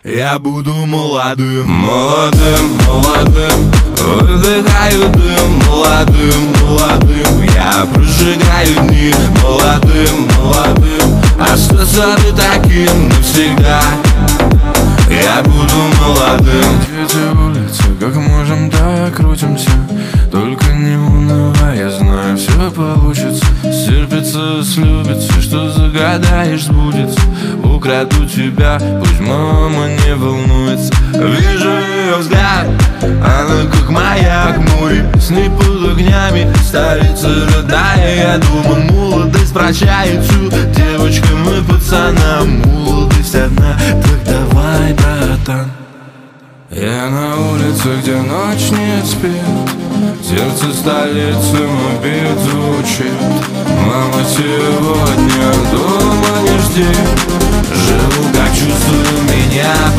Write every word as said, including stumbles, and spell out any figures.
Я буду молодым, молодым, молодым. Выдыхаю дым, молодым, молодым. Я прожигаю дни, молодым, молодым. Остаться ты таким навсегда. Я буду молодым. Эти улицы, как можем, так крутимся. Только не унывай, я знаю, все получится. Стерпится, слюбится, что загадаешь, сбудется. Украду тебя, пусть мама не волнуется. Вижу ее взгляд, она как маяк в море. Сны под огнями, столица родная. Я думаю, молодость прощает всю девочкам и пацанам. Молодость одна, так давай, братан. Я на улице, где ночь не спит, сердце столицы мой бит звучит. Мама, сегодня дома не жди. Живу, как чувствую меня.